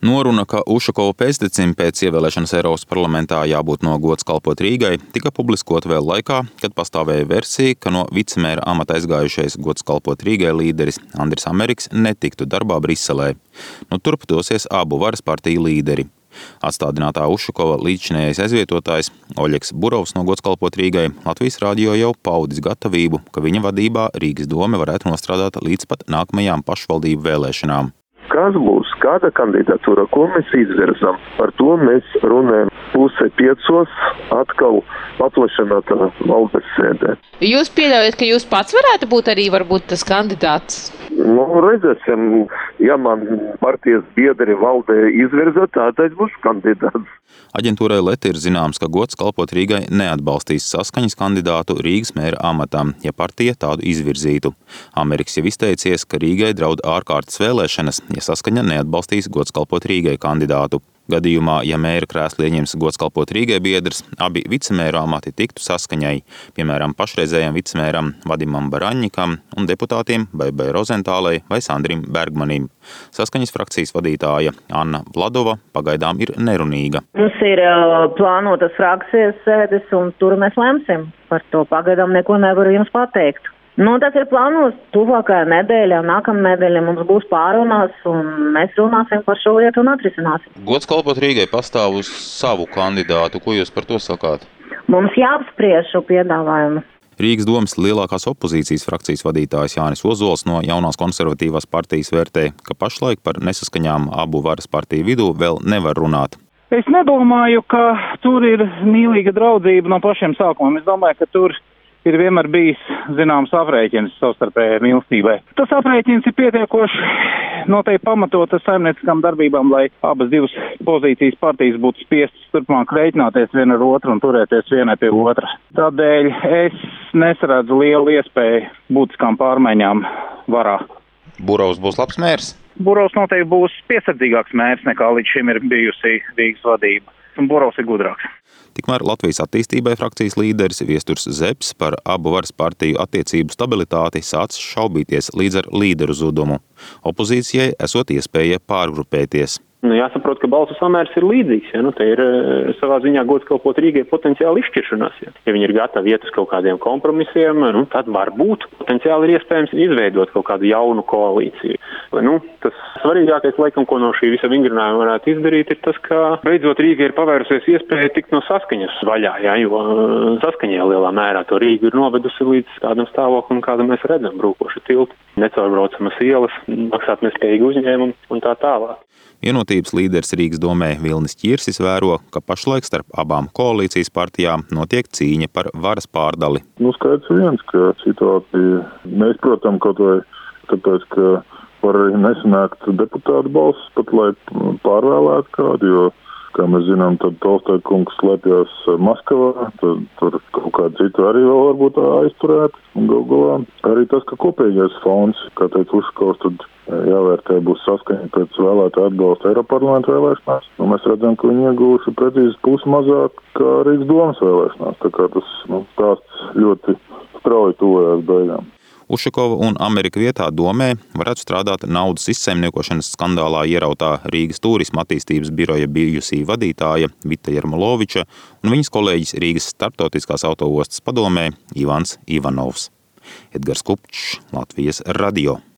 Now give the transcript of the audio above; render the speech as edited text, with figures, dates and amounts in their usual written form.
Noruna, ka Ušakova pēctecim pēc ievēlēšanas Eiropas parlamentā jābūt no gods kalpot Rīgai, tika publiskot vēl laikā, kad pastāvēja versija, ka no vicemēra amata aizgājušais gods kalpot Rīgai līderis Andris Ameriks netiktu darbā Briselē. Turp dosies abu varas partiju līderi. Atstādinātā Ušakova līdzšinējais aizvietotājs Oļegs Burovs no gods kalpot Rīgai Latvijas radio jau paudis gatavību, ka viņa vadībā Rīgas dome varētu nostrādāt līdz pat nākamajām pašvaldību vēlēšanām. Kas būs, kāda kandidatūra, ko mēs izvirzam? Par to mēs runājam 4:30 atkal paplašinātā valdes sēdē. Jūs pieļaujat, ka jūs pats varētu būt arī varbūt tas kandidāts? Redzēsim, ja man partijas biedri valdē izvirza, tādēļ būs kandidāts. Aģentūrai Leta ir zināms, ka gods kalpot Rīgai neatbalstīs Saskaņas kandidātu Rīgas mēra amatam, ja partija tādu izvirzītu. Ameriks jau izteicies, ka Rīgai draud ārkārtas vēlēšanas, ja Saskaņa neatbalstīs gods kalpot Rīgai kandidātu. Gadījumā, ja mēra krēslu ieņems gods kalpot Rīgai biedrs, abi vicemēru amati tiktu Saskaņai, piemēram, pašreizējam vicemēram Vadimam Baraņņikam un deputātiem Baibai Rozentālei vai Sandrim Bergmanim. Saskaņas frakcijas vadītāja Anna Vladova pagaidām ir nerunīga. Mums ir plānotas frakcijas sēdes un tur mēs lemsim. Par to pagaidām neko nevaru jums pateikt. Tas ir plānos tuvākajā nedēļā, nākamā nedēļa mums būs pārunās un mēs runāsim par šo lietu un atrisināsim. Gods kalpot Rīgai pastāv uz savu kandidātu. Ko jūs par to sakāt? Mums jāapspriež šo piedāvājumu. Rīgas domes lielākās opozīcijas frakcijas vadītājs Jānis Ozols no Jaunās konservatīvās partijas vērtē, ka pašlaik par nesaskaņām abu varas partiju vidū vēl nevar runāt. Es nedomāju, ka tur ir mīlīga draudzība no pašiem sākumiem. Es domāju, ka tur ir vienmēr bijis zināms aprēķins savstarpējai mīlestībai. Tas aprēķins ir pietiekoši noteikti pamatotas saimnieciskām darbībām, lai abas divas pozīcijas partijas būtu spiestas turpmāk rēķināties viena ar otru un turēties vienai pie otra. Tādēļ es nesaredzu lielu iespēju būtiskām pārmaiņām varā. Burovs būs labs mērs? Burovs noteikti būs piesardzīgāks mērs nekā līdz šim ir bijusi Rīgas vadība. Un Burovs ir gudrāks. Tikmēr Latvijas attīstībai frakcijas līderis Viesturs Zepes par abu varas partiju attiecību stabilitāti sācis šaubīties līdz ar līderu zudumu. Opozīcijai esot iespēja pārgrupēties. Jāsaprot, ka balsu samērs ir līdzīgs. Te ir savā ziņā gods kalpot Rīgai potenciāli izšķiršanās. Ja viņi ir gatavi iet uz kaut kādiem kompromisiem, tad varbūt potenciāli ir iespējams izveidot kaut kādu jaunu koalīciju. Tas svarīgākais, laikam, ko no šī visa vingrinājuma varētu izdarīt, ir tas, ka beidzot Rīgai ir pavērusies iespēja tikt no Saskaņas vaļā, jo Saskaņā lielā mērā to Rīgu ir novedusi līdz kādam stāvoklim, kādu mēs redzam, brūkoši tilti, necaurbraucamas ielas, maksātnespējīgi uzņēmumi un tā tālāk. Vienotības līderis Rīgas domē Vilnis Ķirsis vēro, ka pašlaik starp abām koalīcijas partijām notiek cīņa par varas pārdali. Skaidrs viens, ka situācija neizprotam kaut vai tāpēc, ka var arī nesanākt deputātu balsis, pat lai pārvēlētu kādu, jo, kā mēs zinām, tad Tolstāja kungs slēpjās Maskavā, tad tur kaut kādu citu arī vēl varbūt aizturēt. Un galā arī tas, ka kopīgais fonds, kā teica Ušakovs, tad jāvērtē būs Saskaņa pēc vēlētāju atbalsta Eiroparlamenta vēlēšanās. Mēs redzam, ka viņi iegūši precīzi pusi mazāk kā Rīgas domes vēlēšanās. Tā kā tas stāsts ļoti strauji tuvojās beigām. Ušakova un Amerika vietā domē varētu strādāt naudas izsaimniekošanas skandālā ierautā Rīgas turisma attīstības biroja bijusī vadītāja Vita Jermoloviča un viņas kolēģis Rīgas starptautiskās autoostas padomē Ivans Ivanovs. Edgars Kupčs, Latvijas radio.